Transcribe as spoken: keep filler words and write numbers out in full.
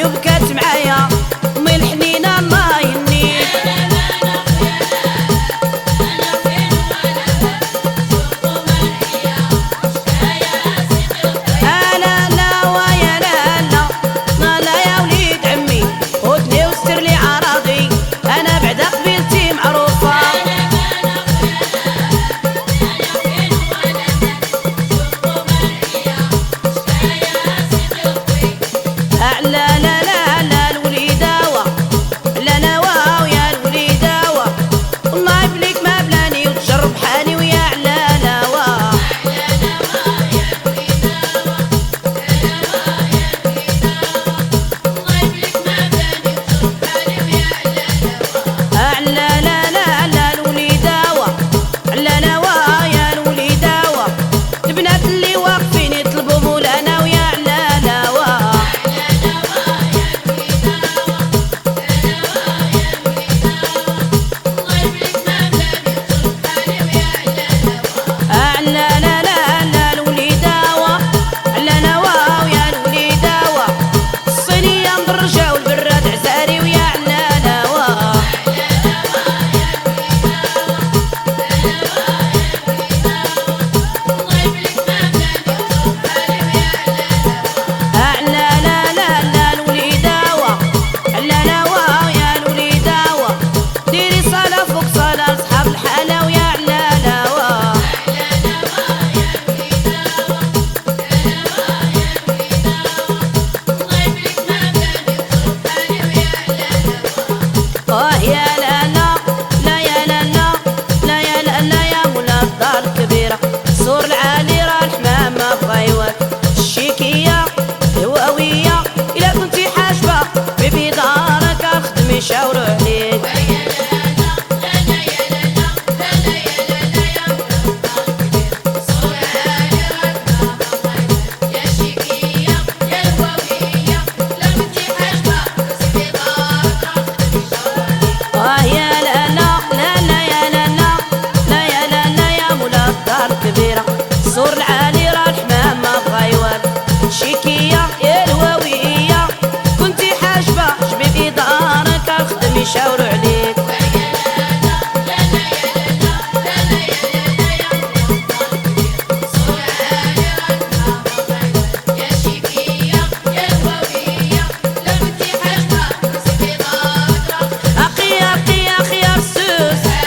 وبكات معايا امي الحنينه الله يهنيك. انا لا ويا لا لا لا لا يا وليد عمي خذني واستر لي عراضي انا بعد قبيلتي معروفه. لا لا لا لا الوليداوة لا نوا ويا الوليداوة والله يبليك ما بلاني وتجرب حالي ويا علالاوة. لا لا لا لا الوليداوة لا نوا يا الوليداوة البنات اللي واقفين يطلبوا مولانا ويا علالاوة. لا لا لا لا الوليداوة لا نوا ويا الوليداوة الصينية مدرجة والبراد عزاري ويا علالاوة. لا لا لا لا الوليداوة لا نوا ويا الوليداوة ديري صلاة فوق صلاة لصحاب الحالة ويا علالاوة. اه يا لا لا لا يا لا لا لا يا لا لا يا مولا الدار الكبيرة سور العالي راه الحمامة بغيوات الشيكية الهواوية إلا كنتي حاجبة بيبي دارك اخدمي شاورو عليك. اه يا لا لا لا لا يا لا لا لا يا لا لا يا مولا الدار الكبيرة سور العالي راه الحمامة بغيوات شيكية يا الهواوية كنتي حاجبة جبي في دارك اخدمي شاورو